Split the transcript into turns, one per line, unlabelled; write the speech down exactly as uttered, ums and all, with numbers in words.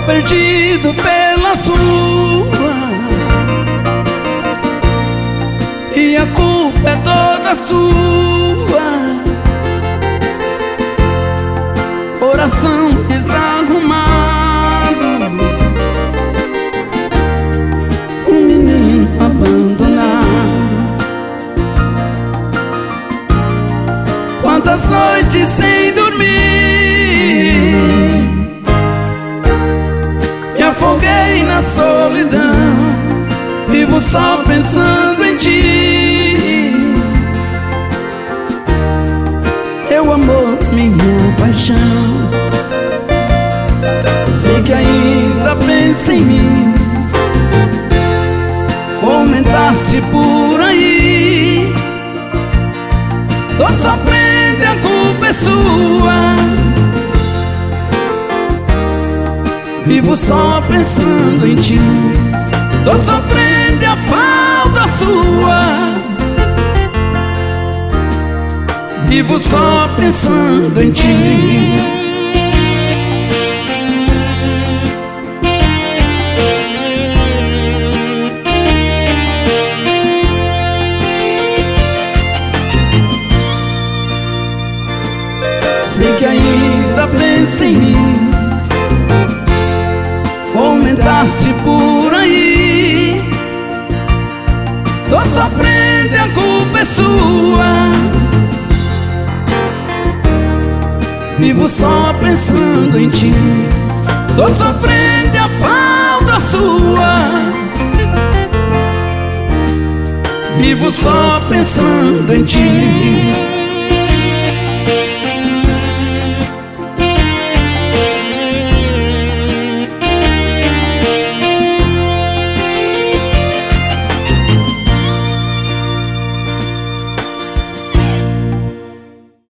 perdido pela sua, e a culpa é toda sua. Coração desarrumado, um menino abandonado. Quantas noites sem dormir, me afoguei na solidão, vivo só pensando em ti. Meu amor, minha paixão, sei que ainda pensa em mim. Comentaste por aí, tô sofrendo, a culpa é sua. Vivo só pensando em ti, tô sofrendo, a falta sua. Vivo só pensando em ti. Sei que ainda pensa em mim, comentaste por aí, tô sofrendo, a culpa é sua. Vivo só pensando em ti, tô sofrendo, a falta sua. Vivo só pensando em ti.